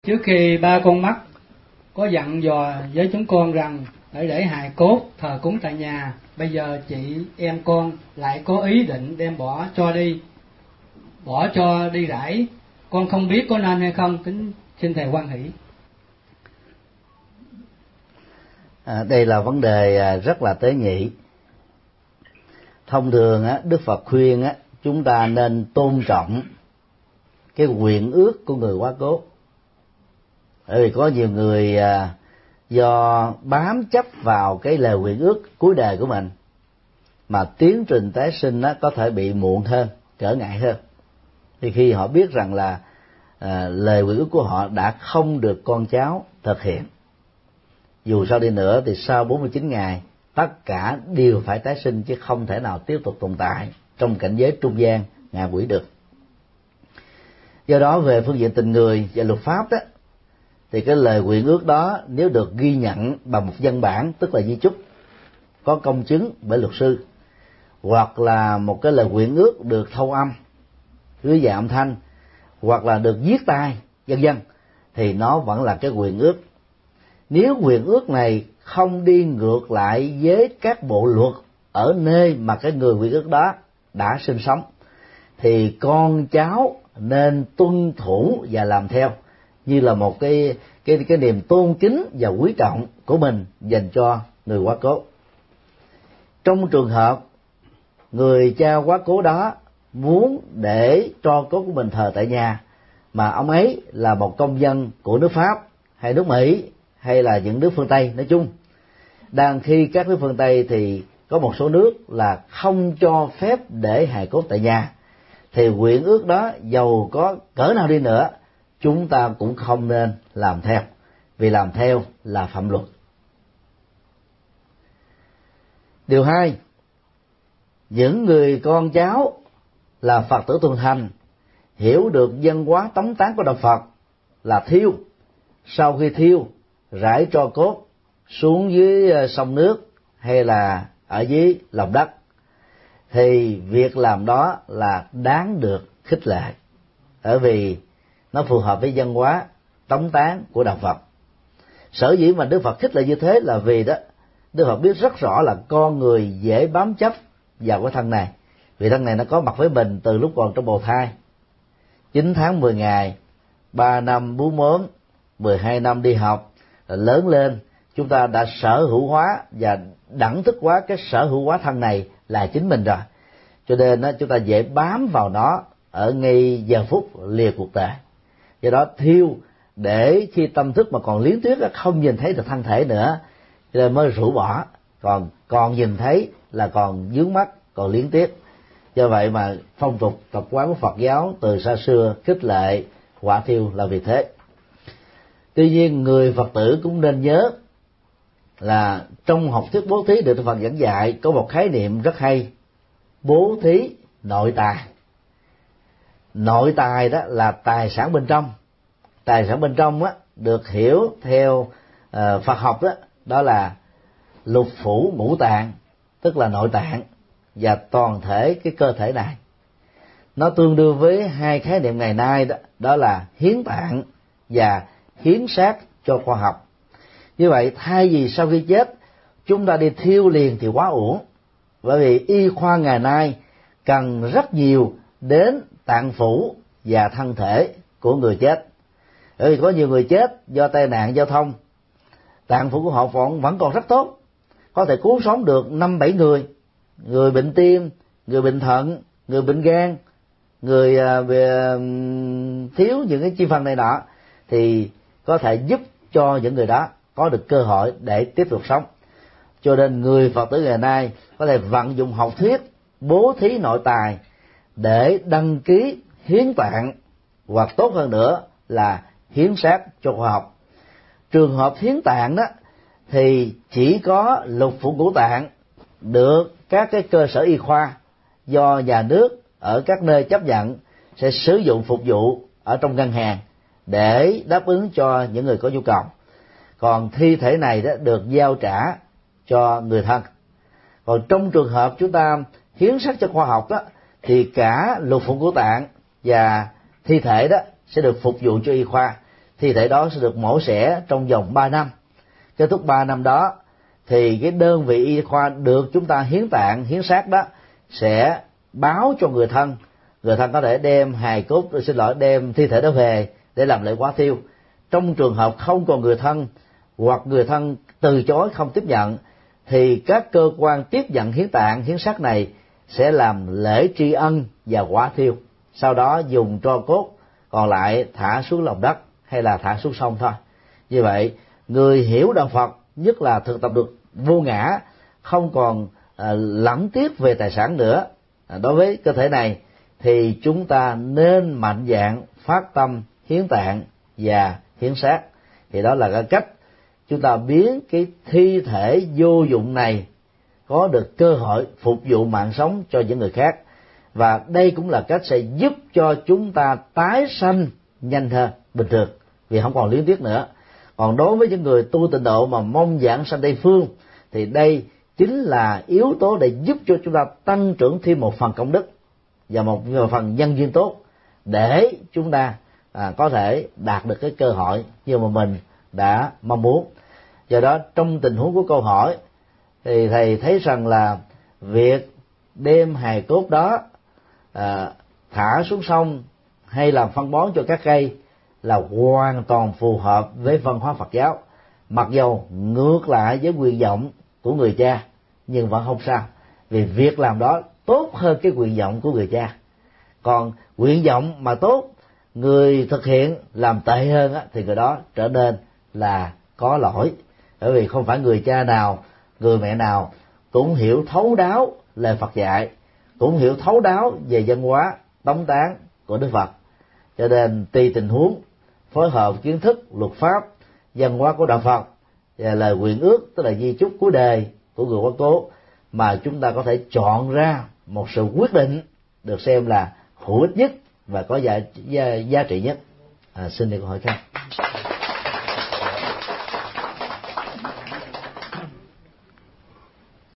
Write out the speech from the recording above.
Trước khi ba con mất, có dặn dò với chúng con rằng phải để hài cốt thờ cúng tại nhà. Bây giờ chị em con lại có ý định đem bỏ cho đi rải. Con không biết có nên hay không, xin thầy hoan hỷ. Đây là vấn đề rất là tế nhị. Thông thường Đức Phật khuyên chúng ta nên tôn trọng cái nguyện ước của người quá cố. Bởi vì có nhiều người do bám chấp vào cái lời nguyện ước cuối đời của mình mà tiến trình tái sinh có thể bị muộn hơn, trở ngại hơn. Thì khi họ biết rằng là lời nguyện ước của họ đã không được con cháu thực hiện, dù sao đi nữa thì sau 49 ngày tất cả đều phải tái sinh, chứ không thể nào tiếp tục tồn tại trong cảnh giới trung gian ngạ quỷ được. Do đó về phương diện tình người và luật pháp thì cái lời nguyện ước đó nếu được ghi nhận bằng một văn bản, tức là di chúc có công chứng bởi luật sư, hoặc là một cái lời nguyện ước được thâu âm dưới dạng âm thanh, hoặc là được viết tay vân vân, thì nó vẫn là cái nguyện ước. Nếu nguyện ước này không đi ngược lại với các bộ luật ở nơi mà cái người nguyện ước đó đã sinh sống, thì con cháu nên tuân thủ và làm theo, như là một cái niềm tôn kính và quý trọng của mình dành cho người quá cố. Trong trường hợp người cha quá cố đó muốn để tro cốt của mình thờ tại nhà, mà ông ấy là một công dân của nước Pháp hay nước Mỹ hay là những nước phương Tây nói chung, đang khi các nước phương Tây thì có một số nước là không cho phép để hài cốt tại nhà, thì nguyện ước đó dầu có cỡ nào đi nữa chúng ta cũng không nên làm theo, vì làm theo là phạm luật. Điều 2, những người con cháu là Phật tử thuần thành hiểu được văn hóa tống táng của đạo Phật là thiêu, sau khi thiêu rải tro cốt xuống dưới sông nước hay là ở dưới lòng đất, thì việc làm đó là đáng được khích lệ, bởi vì nó phù hợp với văn hóa tống táng của đạo Phật. Sở dĩ mà Đức Phật khích lệ như thế là vì đó Đức Phật biết rất rõ là con người dễ bám chấp vào cái thân này, vì thân này nó có mặt với mình từ lúc còn trong bào thai, 9 tháng 10 ngày, 3 năm bú mớm, 12 năm đi học, lớn lên chúng ta đã sở hữu hóa và đẳng thức hóa cái sở hữu hóa thân này là chính mình rồi, cho nên chúng ta dễ bám vào nó ở ngay giờ phút lìa cuộc đời. Do đó thiêu để khi tâm thức mà còn liếng tuyết không nhìn thấy được thân thể nữa, cho nên mới rũ bỏ, còn nhìn thấy là còn vướng mắc, còn liếng tiếc. Do vậy mà phong tục tập quán của Phật giáo từ xa xưa khích lệ hỏa thiêu là vì thế. Tuy nhiên người Phật tử cũng nên nhớ là trong học thuyết bố thí được Đức Phật dẫn dạy có một khái niệm rất hay: bố thí nội tài. Nội tài đó là tài sản bên trong. Tài sản bên trong được hiểu theo Phật học đó là lục phủ ngũ tạng, tức là nội tạng và toàn thể cái cơ thể này. Nó tương đương với hai khái niệm ngày nay đó là hiến tạng và hiến xác cho khoa học. Như vậy thay vì sau khi chết chúng ta đi thiêu liền thì quá uổng, bởi vì y khoa ngày nay cần rất nhiều đến tạng phủ và thân thể của người chết. Bởi vì có nhiều người chết do tai nạn giao thông, tạng phủ của họ vẫn còn rất tốt, có thể cứu sống được 5-7 người. Người bệnh tim, người bệnh thận, người bệnh gan, người thiếu những cái chi phần này nọ, thì có thể giúp cho những người đó có được cơ hội để tiếp tục sống. Cho nên người Phật tử ngày nay có thể vận dụng học thuyết bố thí nội tài để đăng ký hiến tạng, hoặc tốt hơn nữa là hiến xác cho khoa học. Trường hợp hiến tạng đó thì chỉ có lục phủ ngũ tạng được các cái cơ sở y khoa do nhà nước ở các nơi chấp nhận sẽ sử dụng phục vụ ở trong ngân hàng để đáp ứng cho những người có nhu cầu. Còn thi thể này đó được giao trả cho người thân. Còn trong trường hợp chúng ta hiến xác cho khoa học đó, thì cả lục phủ ngũ tạng và thi thể đó sẽ được phục vụ cho y khoa. thi thể đó sẽ được mổ xẻ trong vòng 3 năm. Kết thúc 3 năm đó thì cái đơn vị y khoa được chúng ta hiến tạng, hiến xác đó sẽ báo cho người thân có thể đem đem thi thể đó về để làm lễ quá thiêu. Trong trường hợp không còn người thân hoặc người thân từ chối không tiếp nhận thì các cơ quan tiếp nhận hiến tạng, hiến xác này sẽ làm lễ tri ân và quả thiêu, sau đó dùng tro cốt còn lại thả xuống lòng đất hay là thả xuống sông thôi. Như vậy người hiểu đạo Phật, nhất là thực tập được vô ngã, không còn lẳng tiếc về tài sản nữa đối với cơ thể này, thì chúng ta nên mạnh dạn phát tâm hiến tạng và hiến xác. Thì đó là cái cách chúng ta biến cái thi thể vô dụng này có được cơ hội phục vụ mạng sống cho những người khác, và đây cũng là cách sẽ giúp cho chúng ta tái sanh nhanh hơn bình thường, vì không còn luyến tiếc nữa. Còn đối với những người tu tịnh độ mà mong giảng sanh Tây phương thì đây chính là yếu tố để giúp cho chúng ta tăng trưởng thêm một phần công đức và một phần nhân duyên tốt để chúng ta có thể đạt được cái cơ hội như mà mình đã mong muốn. Do đó trong tình huống của câu hỏi thì thầy thấy rằng là việc đem hài cốt đó thả xuống sông hay làm phân bón cho các cây là hoàn toàn phù hợp với văn hóa Phật giáo, mặc dầu ngược lại với nguyện vọng của người cha, nhưng vẫn không sao, vì việc làm đó tốt hơn cái nguyện vọng của người cha. Còn nguyện vọng mà tốt, người thực hiện làm tệ hơn thì người đó trở nên là có lỗi, bởi vì không phải người cha nào, người mẹ nào cũng hiểu thấu đáo lời Phật dạy, cũng hiểu thấu đáo về văn hóa tống táng của Đức Phật. Cho nên tùy tình huống, phối hợp kiến thức, luật pháp, văn hóa của đạo Phật và lời nguyện ước, tức là di chúc cuối đời của người quá cố, mà chúng ta có thể chọn ra một sự quyết định được xem là hữu ích nhất và có giá trị nhất. Xin được câu hỏi khác.